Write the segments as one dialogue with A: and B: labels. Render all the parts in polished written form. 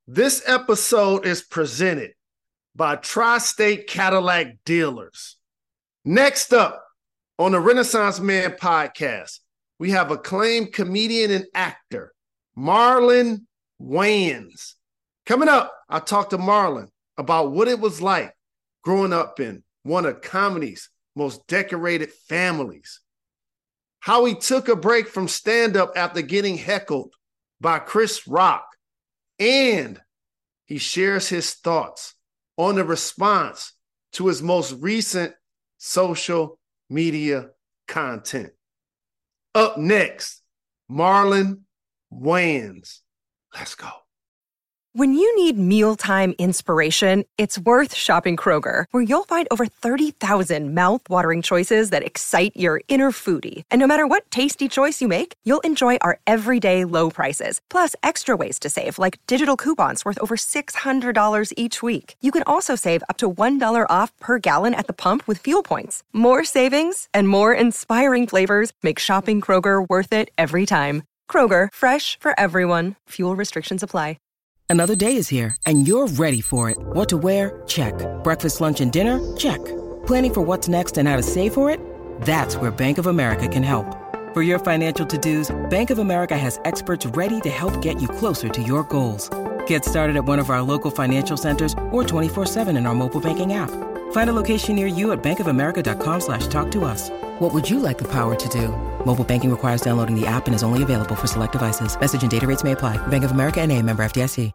A: This episode is presented by Tri-State Cadillac Dealers. Next up on the Renaissance Man podcast, we have acclaimed comedian and actor, Marlon Wayans. Coming up, I talked to Marlon about what it was like growing up in one of comedy's most decorated families, how he took a break from stand-up after getting heckled by Chris Rock, and he shares his thoughts on the response to his most recent social media content. Up next, Marlon Wayans. Let's go.
B: When you need mealtime inspiration, it's worth shopping Kroger, where you'll find over 30,000 mouth-watering choices that excite your inner foodie. And no matter what tasty choice you make, you'll enjoy our everyday low prices, plus extra ways to save, like digital coupons worth over $600 each week. You can also save up to $1 off per gallon at the pump with fuel points. More savings and more inspiring flavors make shopping Kroger worth it every time. Kroger, fresh for everyone. Fuel restrictions apply.
C: Another day is here, and you're ready for it. What to wear? Check. Breakfast, lunch, and dinner? Check. Planning for what's next and how to save for it? That's where Bank of America can help. For your financial to-dos, Bank of America has experts ready to help get you closer to your goals. Get started at one of our local financial centers or 24/7 in our mobile banking app. Find a location near you at bankofamerica.com/talktous. What would you like the power to do? Mobile banking requires downloading the app and is only available for select devices. Message and data rates may apply. Bank of America N.A., member FDIC.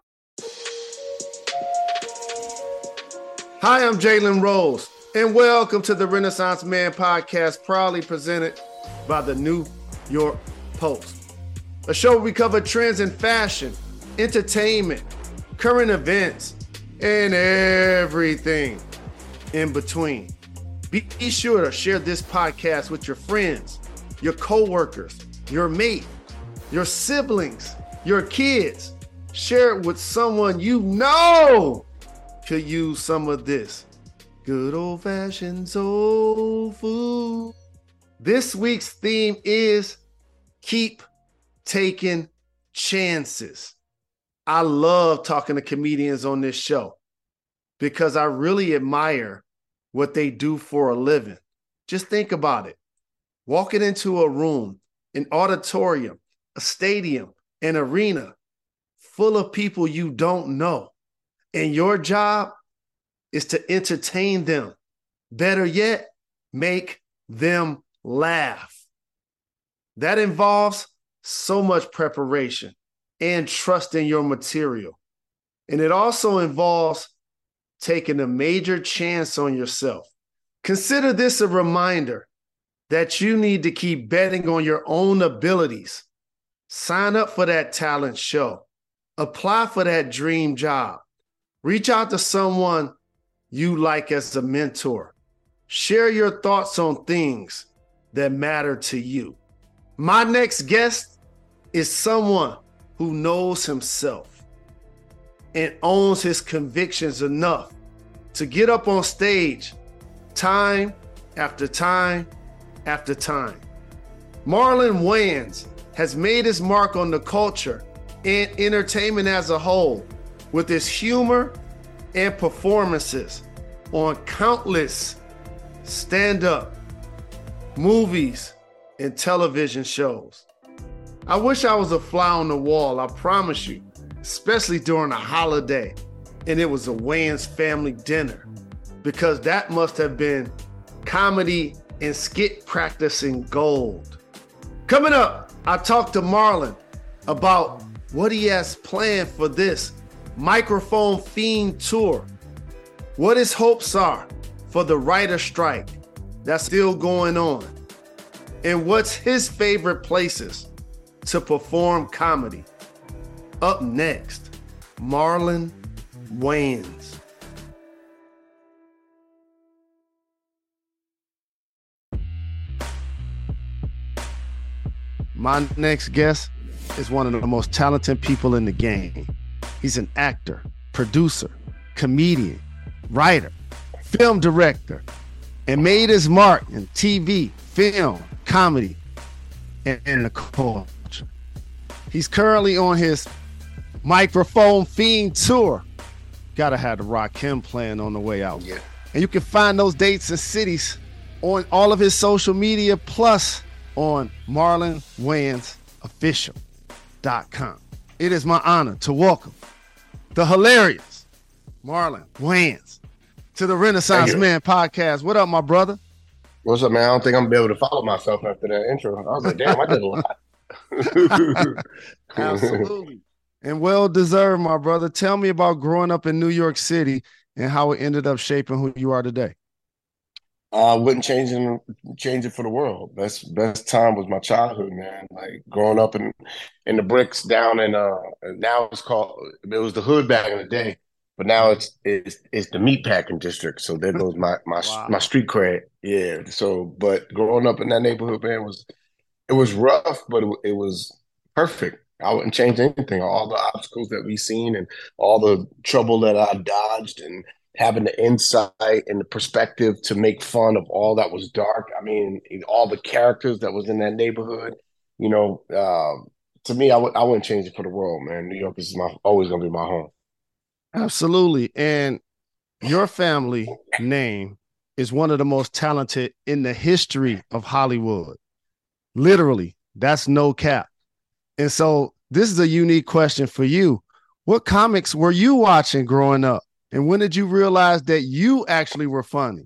A: Hi, I'm Jalen Rose, and welcome to the Renaissance Man podcast, proudly presented by the New York Post. A show where we cover trends in fashion, entertainment, current events, and everything in between. Be sure to share this podcast with your friends, your coworkers, your mate, your siblings, your kids. Share it with someone you know could use some of this good old-fashioned soul food. This week's theme is keep taking chances. I love talking to comedians on this show because I really admire what they do for a living. Just think about it. Walking into a room, an auditorium, a stadium, an arena full of people you don't know. And your job is to entertain them. Better yet, make them laugh. That involves so much preparation and trust in your material. And it also involves taking a major chance on yourself. Consider this a reminder that you need to keep betting on your own abilities. Sign up for that talent show. Apply for that dream job. Reach out to someone you like as a mentor. Share your thoughts on things that matter to you. My next guest is someone who knows himself and owns his convictions enough to get up on stage time after time after time. Marlon Wayans has made his mark on the culture and entertainment as a whole with his humor and performances on countless stand-up, movies, and television shows. I wish I was a fly on the wall, I promise you, especially during a holiday and it was a Wayans family dinner, because that must have been comedy and skit practicing gold. Coming up, I talked to Marlon about what he has planned for this Microphone Fiend tour, what his hopes are for the writer strike that's still going on, and what's his favorite places to perform comedy. Up next, Marlon Wayans. My next guest is one of the most talented people in the game. He's an actor, producer, comedian, writer, film director, and made his mark in TV, film, comedy, and the culture. He's currently on his Microphone Fiend Tour. Gotta have the Rakim playing on the way out.
D: Yeah.
A: And you can find those dates and cities on all of his social media, plus on MarlonWayans.official.com. It is my honor to welcome the hilarious Marlon Wayans to the Renaissance Man podcast. What up, my brother?
D: What's up, man? I don't think I'm gonna be able to follow myself after that intro. I was like, damn, I did a lot.
A: Absolutely. And well deserved, my brother. Tell me about growing up in New York City and how it ended up shaping who you are today.
D: I wouldn't change it for the world. Best time was my childhood, man. Like growing up in the bricks down in now it was the hood back in the day, but now it's the meatpacking district. So there goes my street cred. Yeah. So but growing up in that neighborhood, man, it was rough, but it was perfect. I wouldn't change anything. All the obstacles that we've seen and all the trouble that I dodged and having the insight and the perspective to make fun of all that was dark. I mean, all the characters that was in that neighborhood, to me, I wouldn't change it for the world, man. New York is always going to be my home.
A: Absolutely. And your family name is one of the most talented in the history of Hollywood. Literally, that's no cap. And so this is a unique question for you. What comics were you watching growing up? And when did you realize that you actually were funny?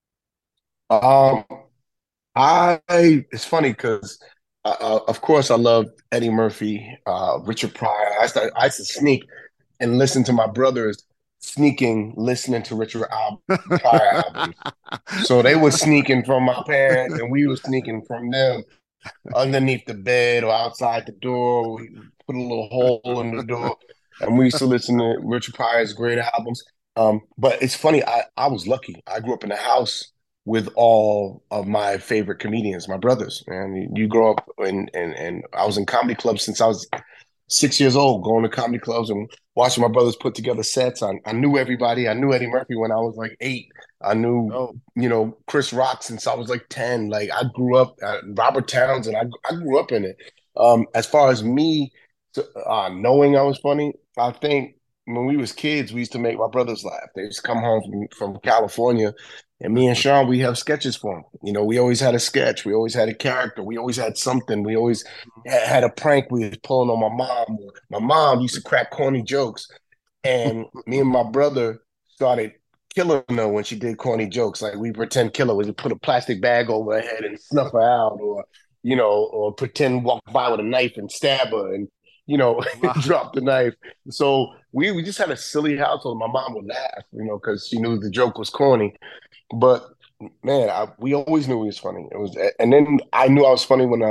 D: It's funny because, of course, I loved Eddie Murphy, Richard Pryor. I used to sneak and listen to my brothers listening to Richard Pryor albums. So they were sneaking from my parents, and we were sneaking from them underneath the bed or outside the door. We put a little hole in the door. And we used to listen to Richard Pryor's great albums. But it's funny, I was lucky. I grew up in a house with all of my favorite comedians, my brothers. Man, you grow up and I was in comedy clubs since I was 6 years old, going to comedy clubs and watching my brothers put together sets. I knew everybody. I knew Eddie Murphy when I was like 8. I knew, Chris Rock since I was like 10. Like I grew up, Robert Townsend, I grew up in it. As far as me knowing I was funny, I think when we was kids, we used to make my brothers laugh. They used to come home from California, and me and Sean, we have sketches for them. We always had a sketch. We always had a character. We always had something. We always had a prank we was pulling on my mom. My mom used to crack corny jokes, and me and my brother started killing her when she did corny jokes. Like we pretend kill her. We would put a plastic bag over her head and snuff her out, or pretend walk by with a knife and stab her and drop the knife. So we just had a silly household. My mom would laugh, because she knew the joke was corny. But man, we always knew he was funny. And then I knew I was funny when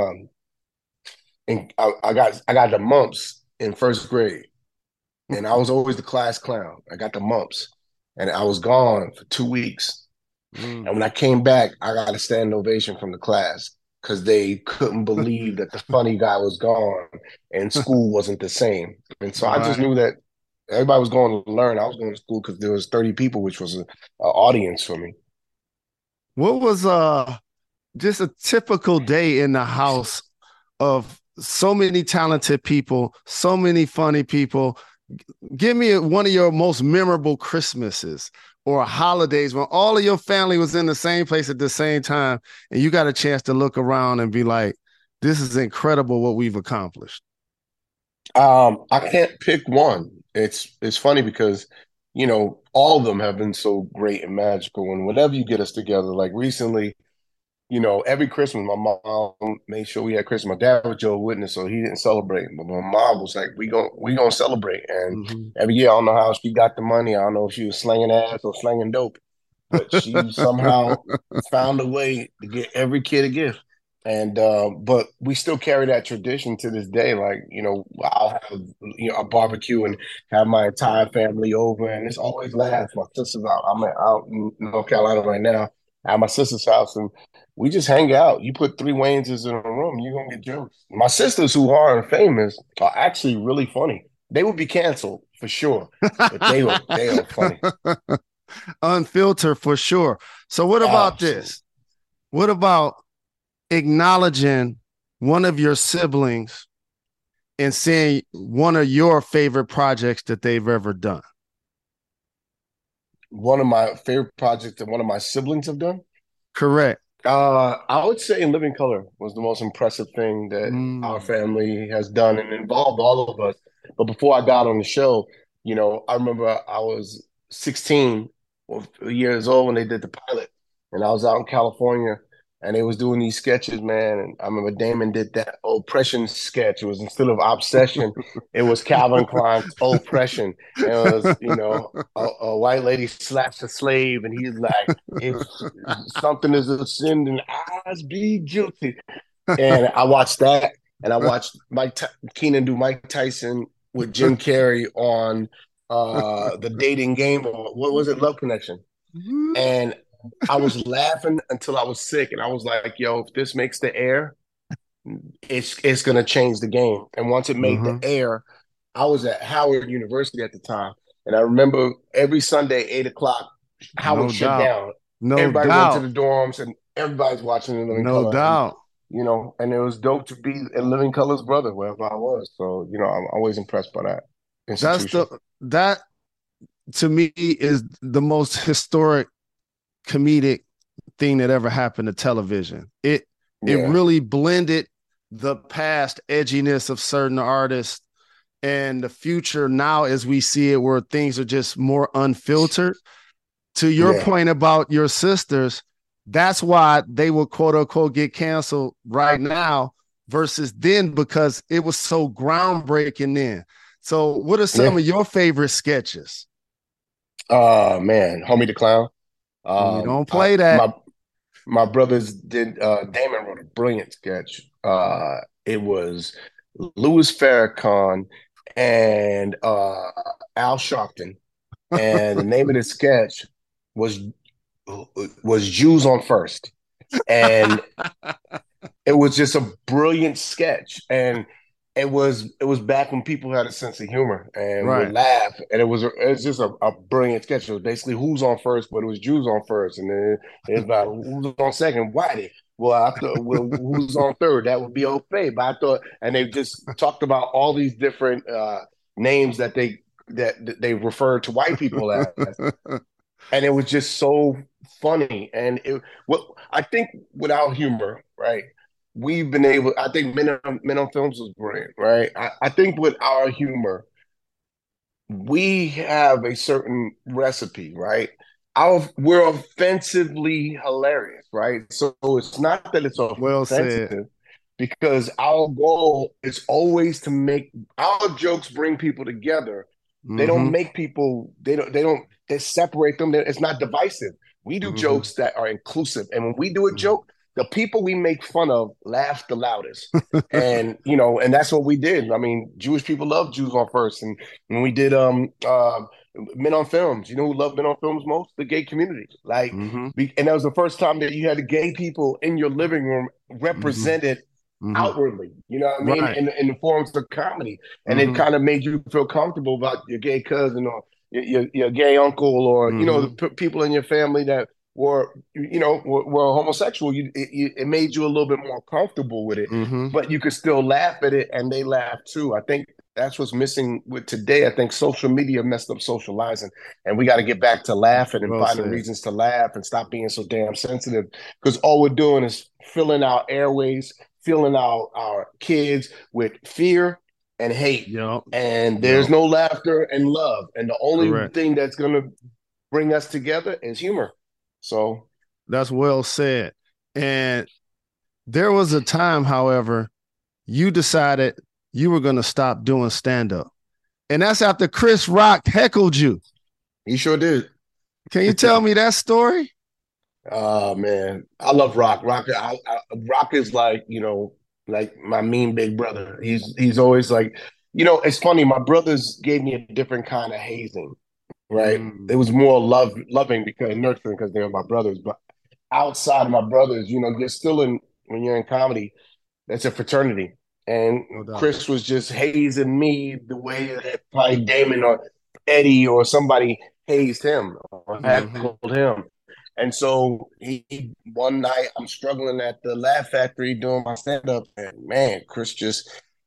D: I got the mumps in first grade, and I was always the class clown. I got the mumps, and I was gone for 2 weeks. And when I came back, I got a standing ovation from the class because they couldn't believe that the funny guy was gone and school wasn't the same. And so I just knew that everybody was going to learn. I was going to school because there was 30 people, which was an audience for me.
A: What was just a typical day in the house of so many talented people, so many funny people? Give me one of your most memorable Christmases or holidays when all of your family was in the same place at the same time and you got a chance to look around and be like, this is incredible what we've accomplished.
D: I can't pick one. It's funny because, all of them have been so great and magical. And whenever you get us together, like recently, every Christmas, my mom made sure we had Christmas. My dad was Jehovah's Witness, so he didn't celebrate. But my mom was like, we gonna celebrate. And every year, I don't know how she got the money. I don't know if she was slinging ass or slinging dope, but she somehow found a way to get every kid a gift. And but we still carry that tradition to this day. Like, I'll have a barbecue and have my entire family over, and it's always laughs. My sister's out. I'm out in North Carolina right now at my sister's house, and we just hang out. You put 3 Wayneses in a room, you're gonna get jokes. My sisters who aren't famous are actually really funny. They would be canceled for sure, but they are funny.
A: Unfiltered for sure. So what about this? What about acknowledging one of your siblings and seeing one of your favorite projects that they've ever done?
D: One of my favorite projects that one of my siblings have done.
A: Correct.
D: I would say In Living Color was the most impressive thing that our family has done and involved all of us. But before I got on the show, I remember I was 16 years old when they did the pilot, and I was out in California, and they was doing these sketches, man. And I remember Damon did that oppression sketch. It was, instead of obsession, it was Calvin Klein's oppression. And it was, a white lady slaps a slave, and he's like, if something is a sin, then eyes be guilty. And I watched that, and I watched Keenan do Mike Tyson with Jim Carrey on the dating game, or what was it, Love Connection. And I was laughing until I was sick, and I was like, yo, if this makes the air, it's gonna change the game. And once it made the air, I was at Howard University at the time, and I remember every Sunday 8 o'clock, Howard shut down. Everybody went to the dorms, and everybody's watching In Living Color.
A: No doubt.
D: And it was dope to be In Living Color's brother wherever I was. So, I'm always impressed by that institution.
A: That to me is the most historic comedic thing that ever happened to television. It really blended the past edginess of certain artists and the future now as we see it, where things are just more unfiltered. To your point about your sisters, that's why they will quote unquote get canceled right now versus then, because it was so groundbreaking then. So what are some of your favorite sketches?
D: Man, Homie the Clown.
A: You don't play that.
D: My brothers did. Damon wrote a brilliant sketch. It was Louis Farrakhan and Al Sharpton, and the name of the sketch was Jews on First, and it was just a brilliant sketch. And it was back when people had a sense of humor and would laugh, and it was just a brilliant sketch. It was basically who's on first, but it was Jews on first, and then it's about who's on second, Whitey. Well, I thought, who's on third? That would be okay. But I thought, and they just talked about all these different names that they referred to white people as, and it was just so funny. And I think without humor, right? We've been able, I think Men on Films was brilliant, right? I think with our humor, we have a certain recipe, right? We're offensively hilarious, right? So it's not that it's offensive,
A: well said,
D: because our goal is always to make our jokes bring people together. They don't make people, they separate them. It's not divisive. We do jokes that are inclusive. And when we do a joke, the people we make fun of laugh the loudest. And, and that's what we did. I mean, Jewish people love Jews on First. And when we did Men on Films, who loved Men on Films most? The gay community. And that was the first time that you had the gay people in your living room represented outwardly, you know what I mean? Right. In the forms of comedy. And it kind of made you feel comfortable about your gay cousin or your gay uncle, or, the people in your family that were homosexual. It made you a little bit more comfortable with it, but you could still laugh at it, and they laugh too. I think that's what's missing with today. I think social media messed up socializing, and we got to get back to laughing and finding reasons to laugh and stop being so damn sensitive, because all we're doing is filling our airways, filling our kids with fear and hate. And there's no laughter and love. And the only thing that's going to bring us together is humor. So
A: that's well said. And there was a time, however, you decided you were going to stop doing stand-up. And that's after Chris Rock heckled you.
D: He sure did.
A: Can you tell me that story?
D: Oh, man. I love Rock. Rock is like, like my mean big brother. He's always like, it's funny. My brothers gave me a different kind of hazing. Right. It was more loving because nurturing, because they were my brothers. But outside of my brothers, you're still when you're in comedy, that's a fraternity. And Chris was just hazing me the way that probably Damon or Eddie or somebody hazed him or heckled him. And so one night I'm struggling at the Laugh Factory doing my stand-up, and man, Chris just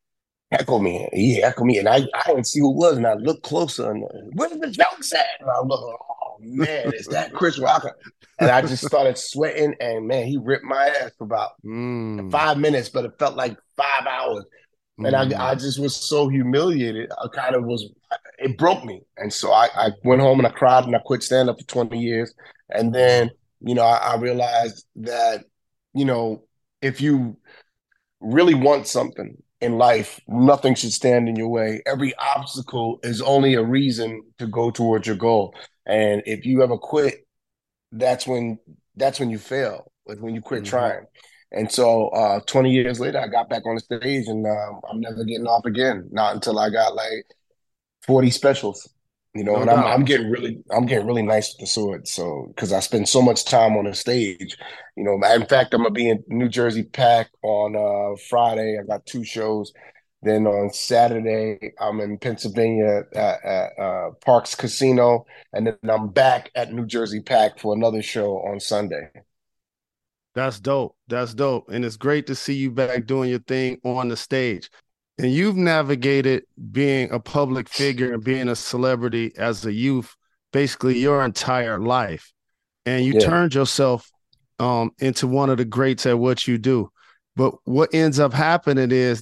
D: heckle me. He heckled me, and I didn't see who it was, and I looked closer, and where's the jokes at? And I look, oh man, is that Chris Rocker? And I just started sweating, and man, he ripped my ass for about
A: Mm,
D: 5 minutes, but it felt like 5 hours. And I
A: mm.
D: just was so humiliated. I kind of was, it broke me. And so I went home and I cried and I quit stand up for 20 years. And then,
A: Wow.
D: I realized that, you know, if you really want something in life, nothing should stand in your way. Every obstacle is only a reason to go towards your goal. And if you ever quit, that's when that's when you fail, like when you quit
A: Hmm.
D: trying. And so 20 years later, I got back on the stage and I'm never getting off again, not until I got like 40 specials,
A: No
D: and
A: doubt.
D: I'm getting really nice with the sword. So because I spend so much time on the stage, in fact, I'm gonna be in New Jersey Pack on Friday. I got two shows. Then on Saturday, I'm in Pennsylvania at Parks Casino, and then I'm back at New Jersey Pack for another show on Sunday.
A: That's dope. That's dope. And it's great to see you back doing your thing on the stage. And you've navigated being a public figure and being a celebrity as a youth, basically your entire life. And you
D: Yeah,
A: turned yourself into one of the greats at what you do. But what ends up happening is,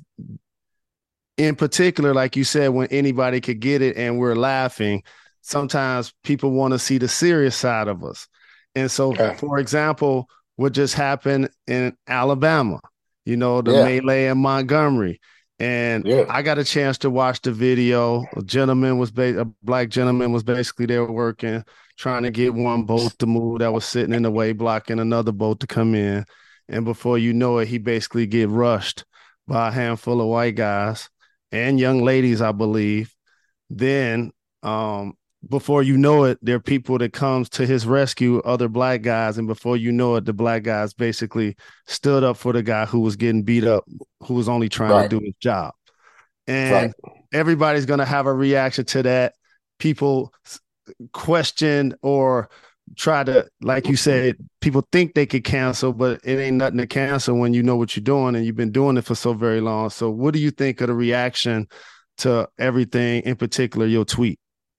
A: in particular, like you said, when anybody could get it and we're laughing, sometimes people want to see the serious side of us. And so,
D: yeah,
A: for example, what just happened in Alabama, the
D: yeah,
A: melee in Montgomery. And
D: yeah.
A: I got a chance to watch the video. A black gentleman was basically there working, trying to get one boat to move that was sitting in the way, blocking another boat to come in. And before you know it, he basically get rushed by a handful of white guys and young ladies, I believe. Then, before you know it, there are people that comes to his rescue, other black guys, and before you know it, the black guys basically stood up for the guy who was getting beat up, who was only trying to
D: Right,
A: do his job.
D: right.
A: And everybody's gonna have a reaction to that. People question or try to, like you said, people think they could cancel, but it ain't nothing to cancel when you know what you're doing and you've been doing it for so very long. So what do you think of the reaction to everything, in particular your tweet?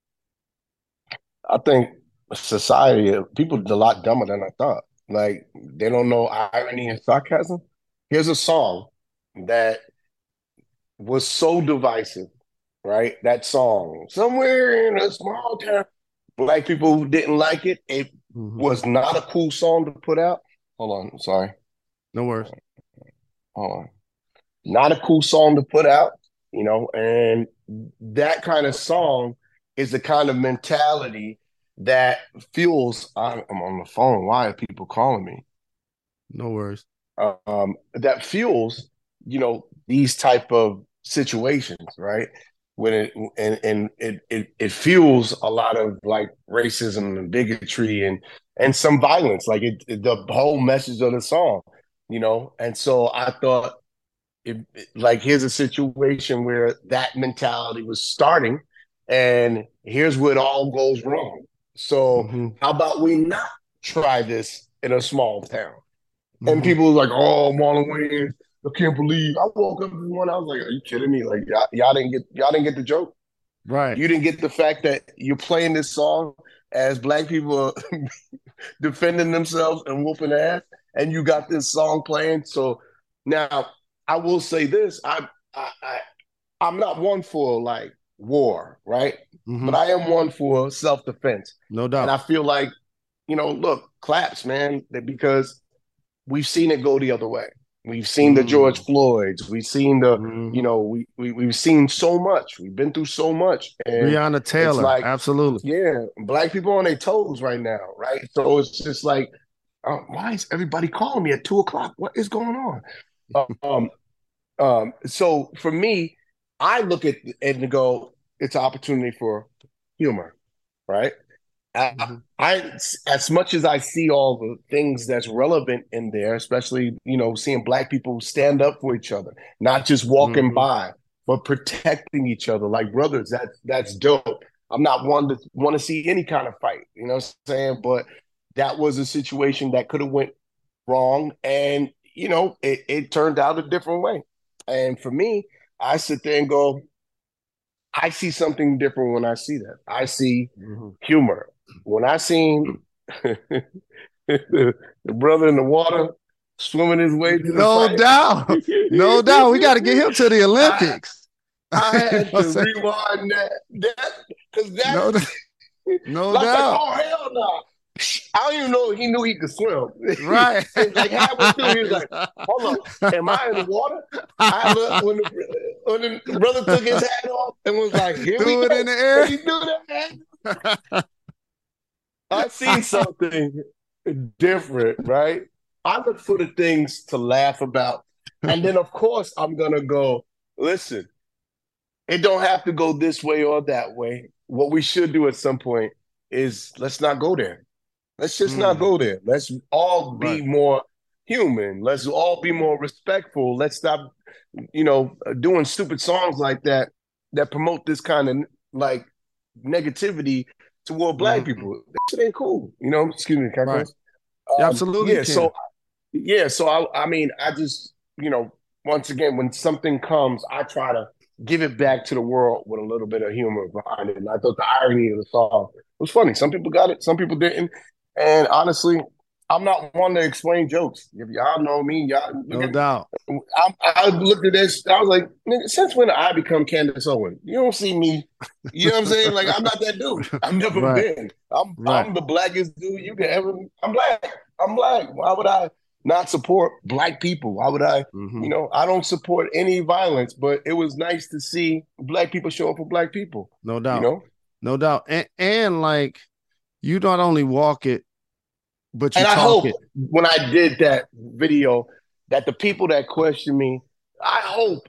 D: I think society, people are a lot dumber than I thought. Like they don't know irony and sarcasm. Here's a song that was so divisive, right? That song, somewhere in a small town, black people didn't like it. It
A: Mm-hmm.
D: was not a cool song to put out. Hold on, sorry.
A: No worries.
D: Hold on. Not a cool song to put out, and that kind of song is the kind of mentality that fuels. I'm on the phone. Why are people calling me?
A: No worries.
D: That fuels, these type of situations, right? When it fuels a lot of like racism and bigotry and some violence, like the whole message of the song, And so I thought, like here's a situation where that mentality was starting, and here's where it all goes wrong. So
A: Mm-hmm.
D: how about we not try this in a small town? And
A: Mm-hmm.
D: people was like, "Oh, Marlon Wayans, I can't believe." I woke up this morning, I was like, "Are you kidding me? Like y'all didn't get the joke.
A: Right.
D: You didn't get the fact that you're playing this song as black people are defending themselves and whooping ass, and you got this song playing." So now I will say this: I'm not one for like war, right?
A: Mm-hmm.
D: But I am one for self defense,
A: No
D: and I
A: doubt.
D: feel like look, claps, man, because we've seen it go the other way. We've seen the George
A: Mm-hmm.
D: Floyds. We've seen the,
A: Mm-hmm.
D: we've seen so much. We've been through so much, and
A: Breonna
D: it's
A: Taylor.
D: like,
A: Absolutely.
D: yeah, black people on their toes right now, right? So it's just like, why is everybody calling me at 2 o'clock? What is going on? So for me, I look at it and go, it's an opportunity for humor, right?
A: Mm-hmm.
D: As much as I see all the things that's relevant in there, especially seeing black people stand up for each other, not just walking
A: Mm-hmm.
D: by, but protecting each other like brothers. That's dope. I'm not one to want to see any kind of fight, you know what I'm saying? But that was a situation that could have went wrong, and it turned out a different way. And for me, I sit there and go, I see something different when I see that. I see humor. When I seen the brother in the water swimming his way to the
A: No
D: fight,
A: doubt. No doubt. We got to get him to the Olympics.
D: I had to rewind that because
A: No,
D: that
A: no
D: like,
A: doubt.
D: oh hell no. I don't even know he knew he could swim.
A: Right.
D: Like halfway through, he was like, hold on, am I in the water? I looked when the brother took his hat off and was like, here
A: Threw
D: we
A: it
D: go.
A: in the air.
D: And he threw that hat. I seen something different, right? I look for the things to laugh about. And then, of course, I'm going to go, listen, it don't have to go this way or that way. What we should do at some point is let's not go there. Let's just not go there. Let's all be more human. Let's all be more respectful. Let's stop, doing stupid songs like that promote this kind of like negativity toward Black people. That shit ain't cool. Excuse me, can I
A: Right. Absolutely.
D: So I mean, I just, once again, when something comes, I try to give it back to the world with a little bit of humor behind it. And I thought the irony of the song was funny. Some people got it, some people didn't. And honestly, I'm not one to explain jokes. If y'all know me,
A: No doubt.
D: I looked at this, I was like, nigga, since when did I become Candace Owen? You don't see me. You know what I'm saying? Like, I'm not that dude. I've never been. I'm the blackest dude you can ever. I'm black. Why would I not support Black people? Why would I? I don't support any violence, but it was nice to see Black people show up for Black people.
A: No doubt. No doubt. And like, you not only walk it, but you
D: and
A: talk
D: I hope
A: it.
D: When I did that video, that the people that question me, I hope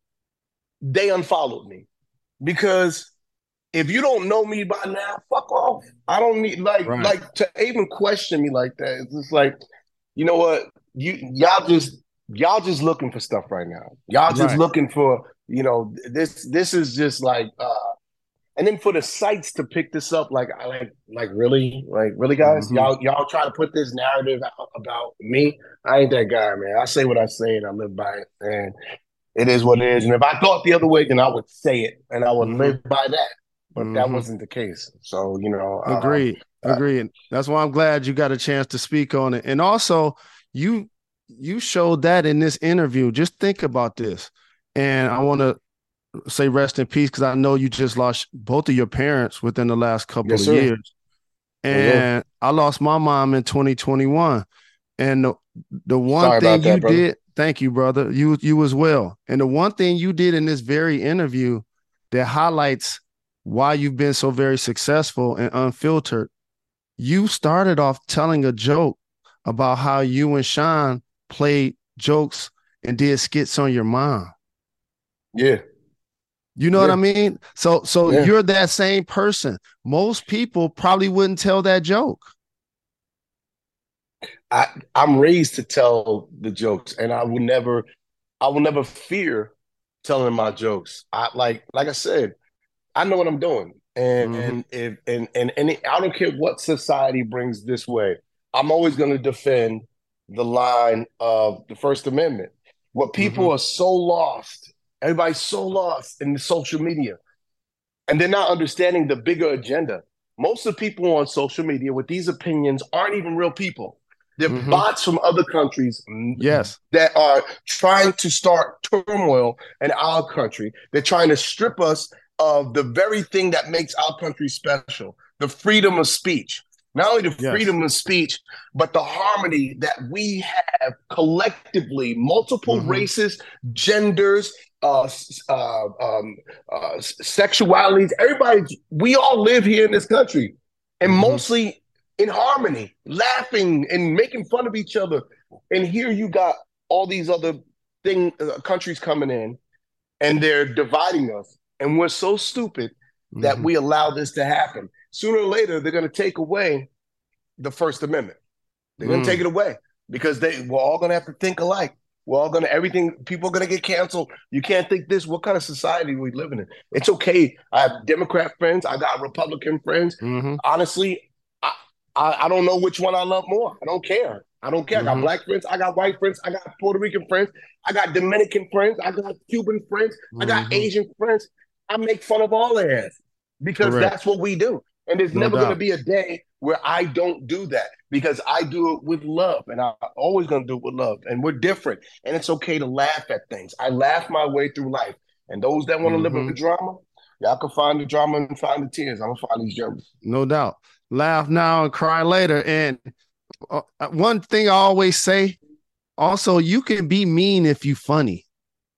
D: they unfollowed me, because if you don't know me by now, fuck off. I don't need like to even question me like that. It's just like, you know what? Y'all just looking for stuff right now. Y'all just looking for, this is just like and then for the sites to pick this up, like really guys, y'all try to put this narrative out about me. I ain't that guy, man. I say what I say and I live by it, and it is what it is. And if I thought the other way, then I would say it and I would live by that. But that wasn't the case. So,
A: Agreed. That's why I'm glad you got a chance to speak on it. And also, you showed that in this interview. Just think about this. And I want to say rest in peace, because I know you just lost both of your parents within the last couple of years. And I lost my mom in 2021. And the one thing you did, thank you, brother, you as well. And the one thing you did in this very interview that highlights why you've been so very successful and unfiltered, you started off telling a joke about how you and Sean played jokes and did skits on your mom.
D: Yeah.
A: You know what I mean? So you're that same person. Most people probably wouldn't tell that joke.
D: I'm raised to tell the jokes, and I will never fear telling my jokes. Like I said, I know what I'm doing. And I don't care what society brings this way. I'm always going to defend the line of the First Amendment. What people are so lost, everybody's so lost in the social media, and they're not understanding the bigger agenda. Most of the people on social media with these opinions aren't even real people. They're bots from other countries that are trying to start turmoil in our country. They're trying to strip us of the very thing that makes our country special, the freedom of speech. Not only the freedom of speech, but the harmony that we have collectively, multiple races, genders, sexualities, everybody, we all live here in this country, and mostly in harmony, laughing and making fun of each other. And here you got all these other countries coming in, and they're dividing us. And we're so stupid that we allow this to happen. Sooner or later, they're going to take away the First Amendment. They're going to take it away, because we're all going to have to think alike. We're all going to, people are going to get canceled. You can't think this. What kind of society are we living in? It's okay. I have Democrat friends. I got Republican friends. Honestly, I don't know which one I love more. I don't care. I don't care. I got black friends. I got white friends. I got Puerto Rican friends. I got Dominican friends. I got Cuban friends. I got Asian friends. I make fun of all their ass because that's what we do. And there's never going to be a day where I don't do that because I do it with love, and I'm always going to do it with love. And we're different, and it's okay to laugh at things. I laugh my way through life. And those that want to live with the drama, y'all can find the drama and find the tears. I'm going to find these gems.
A: No doubt. Laugh now and cry later. And one thing I always say, also, you can be mean if you funny.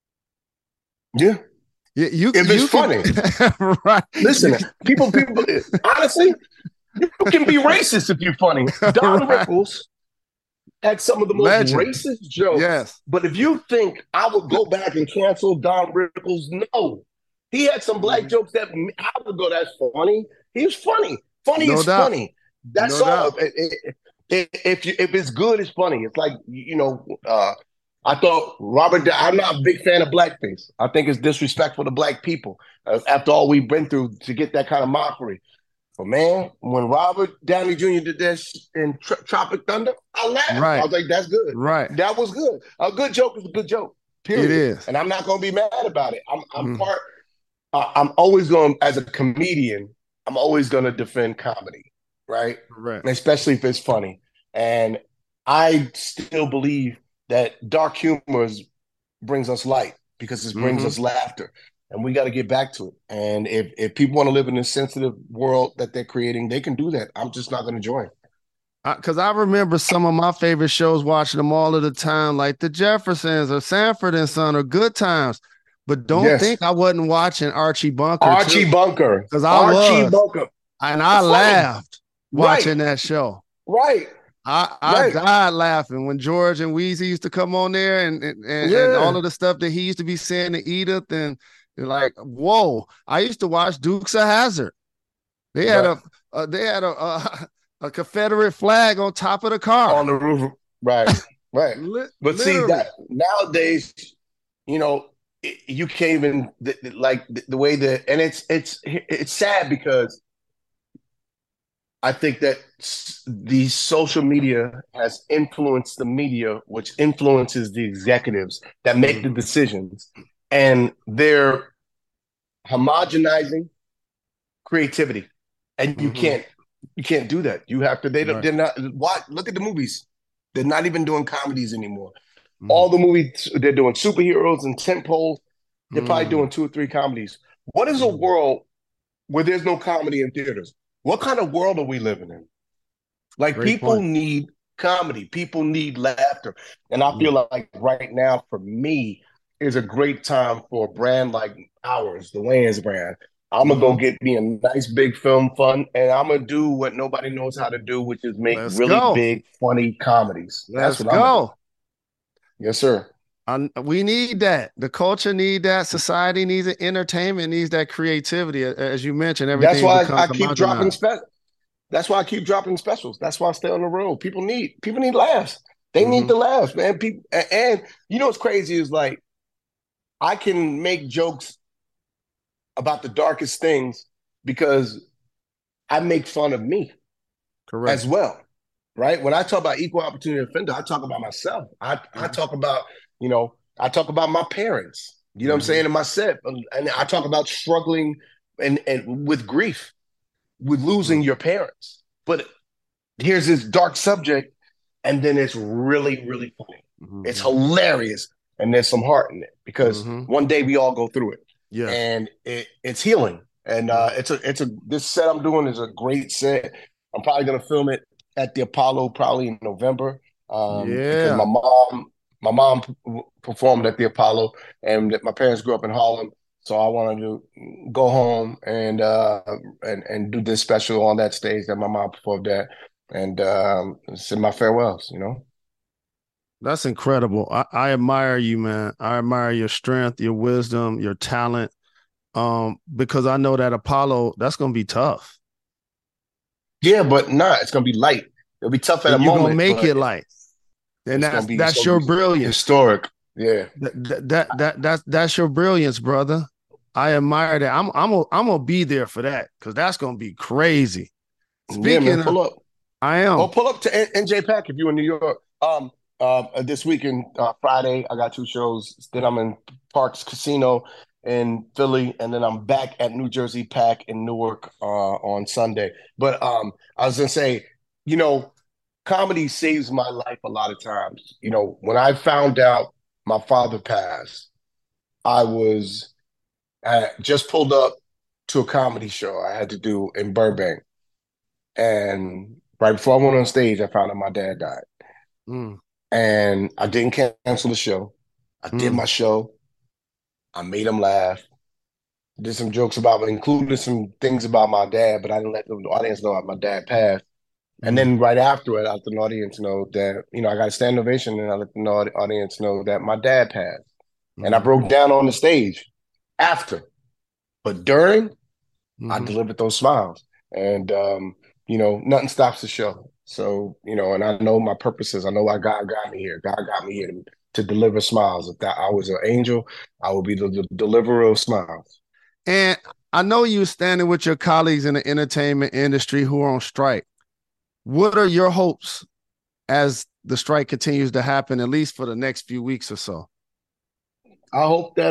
D: Yeah.
A: If
D: it's funny.
A: Right.
D: Listen, people, honestly, you can be racist if you're funny. Don Rickles had some of the most racist jokes.
A: Yes.
D: But if you think I would go back and cancel Don Rickles, no. He had some black jokes that I would go, that's funny. He was funny. Funny is funny. That's all. If it's good, it's funny. It's like, I thought I'm not a big fan of blackface. I think it's disrespectful to black people after all we've been through to get that kind of mockery. But man, when Robert Downey Jr. did that in Tropic Thunder, I laughed.
A: Right.
D: I was like, that's good.
A: Right.
D: That was good. A good joke is a good joke. Period.
A: It is.
D: And I'm not going to be mad about it. I'm always going, as a comedian, I'm always going to defend comedy, right?
A: Right.
D: Especially if it's funny. And I still believe that dark humor brings us light because it brings us laughter. And we got to get back to it. And if people want to live in this sensitive world that they're creating, they can do that. I'm just not going to join.
A: Because I remember some of my favorite shows, watching them all of the time, like The Jeffersons or Sanford and Son or Good Times. But don't think I wasn't watching Archie Bunker.
D: Bunker.
A: Because Bunker. And I laughed watching that show.
D: Right.
A: I died laughing when George and Weezy used to come on there and all of the stuff that he used to be saying to Edith and like, whoa. I used to watch Dukes of Hazzard. They had a Confederate flag on top of the car.
D: On the roof. Right. But literally. See that nowadays, you can't even the way that, and it's sad because I think that the social media has influenced the media, which influences the executives that make the decisions, and they're homogenizing creativity, and you can't do that. You have to. They're not. Look at the movies. They're not even doing comedies anymore. All the movies they're doing superheroes and tentpoles. They're probably doing 2 or 3 comedies. What is a world where there's no comedy in theaters? What kind of world are we living in? Like, people need comedy. People need laughter. And I feel like right now, for me, is a great time for a brand like ours, the Wayans brand. I'm going to go get me a nice big film fund, and I'm going to do what nobody knows how to do, which is make big, funny comedies.
A: That's what I'm going to do.
D: Yes, sir.
A: We need that. The culture need that. Society needs it. Entertainment needs that creativity. As you mentioned, everything.
D: That's why I keep dropping specials. That's why I keep dropping specials. That's why I stay on the road. People need laughs. They need the laughs, man. People, and you know what's crazy is, like, I can make jokes about the darkest things because I make fun of me as well. Right? When I talk about equal opportunity offender, I talk about myself. I talk about, I talk about my parents, you know what I'm saying, in my set. And I talk about struggling and with grief, with losing your parents. But here's this dark subject, and then it's really, really funny. It's hilarious, and there's some heart in it because one day we all go through it. Yeah. And it's healing. And this set I'm doing is a great set. I'm probably gonna film it at the Apollo probably in November. Because my mom performed at the Apollo, and my parents grew up in Harlem. So I wanted to go home and do this special on that stage that my mom performed at, and send my farewells,
A: That's incredible. I admire you, man. I admire your strength, your wisdom, your talent, because I know that Apollo, that's going to be tough.
D: Yeah, but it's going to be light. It'll be tough at a moment. You're going to
A: make it light. And that's your brilliance.
D: Historic. Yeah.
A: That's your brilliance, brother. I admire that. I'm gonna be there for that because that's gonna be crazy.
D: Speaking, pull up.
A: I am.
D: Pull up to NJ Pack if you're in New York. This weekend, Friday, I got 2 shows. Then I'm in Parks Casino in Philly, and then I'm back at New Jersey Pack in Newark on Sunday. But I was gonna say, you know, comedy saves my life a lot of times. When I found out my father passed, I just pulled up to a comedy show I had to do in Burbank, and right before I went on stage, I found out my dad died.
A: Mm,
D: And I didn't cancel the show. I did
A: mm,
D: my show. I made him laugh. Did some jokes about, included some things about my dad, but I didn't let the audience know my dad passed. And
A: mm,
D: then right after it, I let the audience know that, I got a standing ovation, and I let the audience know that my dad passed. And I
A: mm,
D: broke down on the stage after. But during, I
A: mm.
D: delivered those smiles. And, nothing stops the show. So, and I know my purposes. I know why God got me here. God got me here to deliver smiles. If that I was an angel, I would be the deliverer of smiles.
A: And I know you standing with your colleagues in the entertainment industry who are on strike. What are your hopes as the strike continues to happen, at least for the next few weeks or so?
D: I hope that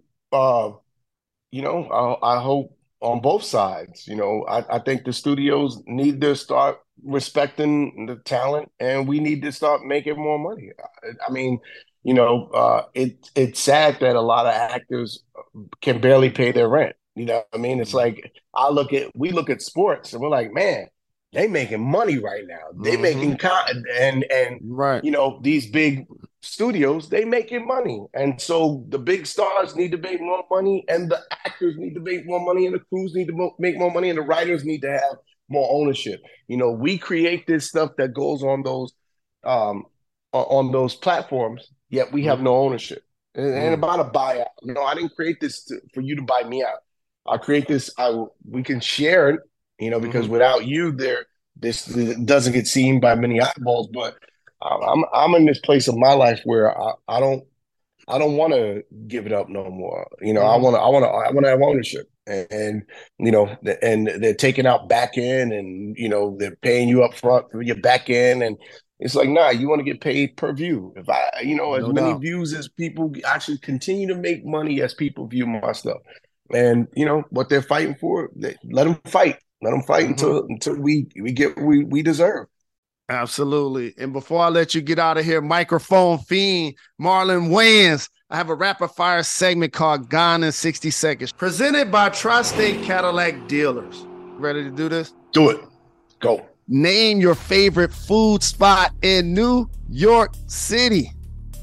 D: I hope on both sides. I think the studios need to start respecting the talent, and we need to start making more money. I mean, it's sad that a lot of actors can barely pay their rent. What I mean? It's like we look at sports and we're like, man, they making money right now. They
A: Mm-hmm.
D: making and
A: Right.
D: these big studios, they making money. And so the big stars need to make more money, and the actors need to make more money, and the crews need to make more money, and the writers need to have more ownership. We create this stuff that goes um on those platforms, yet we have no ownership. And
A: Mm-hmm.
D: about a buyout. I didn't create this for you to buy me out. I create this. We can share it. Because
A: Mm-hmm.
D: without you, this doesn't get seen by many eyeballs. But I'm in this place of my life where I don't want to give it up no more. I want to have ownership, and they're taking out back end, and they're paying you up front for your back end, and it's like, nah, you want to get paid per view. If as
A: No
D: many
A: doubt.
D: views as people actually continue to make money as people view my stuff, and what they're fighting for, let them fight. Let them fight
A: Mm-hmm.
D: until we get what we deserve.
A: Absolutely. And before I let you get out of here, microphone fiend, Marlon Wayans, I have a rapid fire segment called Gone in 60 Seconds, presented by Tri-State Cadillac Dealers. Ready to do this?
D: Do it. Go.
A: Name your favorite food spot in New York City.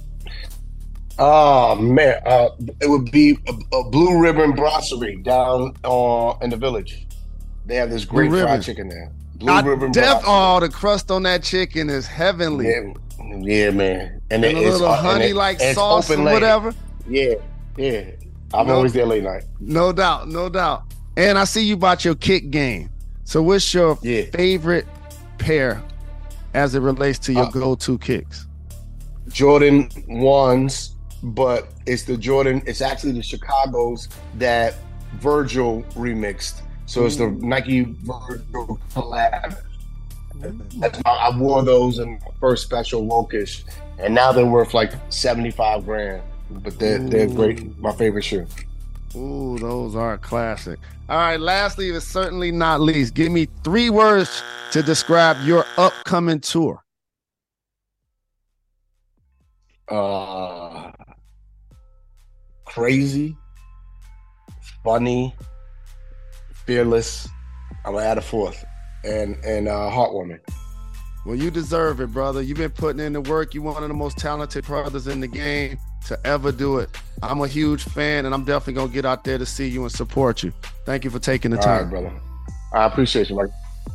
D: Oh man, it would be a Blue Ribbon Brasserie down in the Village. They have this
A: Blue
D: great fried
A: Ribbon.
D: chicken there. Blue Ribbon
A: Oh,
D: Brasserie.
A: the crust on that chicken is heavenly.
D: Yeah, yeah, man. And
A: And a little honey like
D: it's
A: sauce
D: open
A: or
D: late.
A: whatever.
D: Yeah, yeah. I'm
A: No,
D: always there late night.
A: no doubt, no doubt. And I see you bought your kick game. So what's your
D: Yeah.
A: favorite pair as it relates to your
D: Uh,
A: go-to kicks?
D: Jordan ones, but it's actually the Chicago's that Virgil remixed. So it's the Nike Virgil collab. I wore those in my first special Wokish, and now they're worth like 75 grand. But they're great. My favorite shoe.
A: Ooh, those are classic. All right, lastly, but certainly not least, give me 3 words to describe your upcoming tour.
D: Uh, Crazy, funny, fearless. I'm gonna add a fourth, and heartwarming.
A: Well, you deserve it, brother. You've been putting in the work. You're one of the most talented brothers in the game to ever do it. I'm a huge fan, and I'm definitely going to get out there to see you and support you. Thank you for taking the
D: All
A: time.
D: right, brother. I appreciate you, Mike.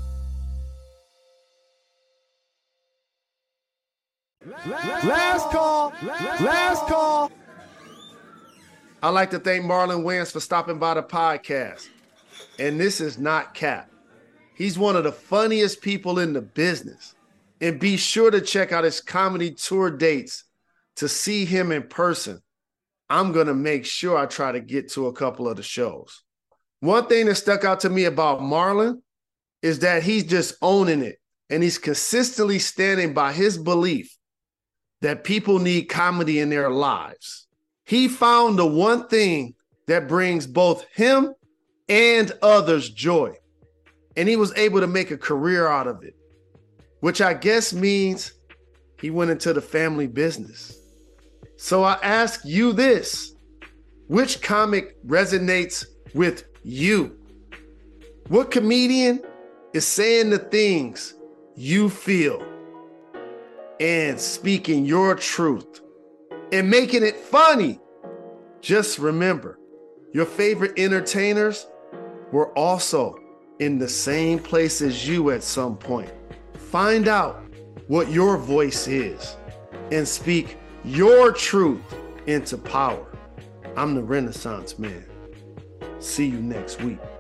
A: Last call. Last call. I'd like to thank Marlon Wayans for stopping by the podcast. And this is not cap. He's one of the funniest people in the business. And be sure to check out his comedy tour dates to see him in person. I'm going to make sure I try to get to a couple of the shows. One thing that stuck out to me about Marlon is that he's just owning it. And he's consistently standing by his belief that people need comedy in their lives. He found the one thing that brings both him and others joy. And he was able to make a career out of it, which I guess means he went into the family business. So I ask you this: which comic resonates with you? What comedian is saying the things you feel and speaking your truth and making it funny? Just remember, your favorite entertainers were also in the same place as you at some point. Find out what your voice is and speak your truth into power. I'm the Renaissance Man. See you next week.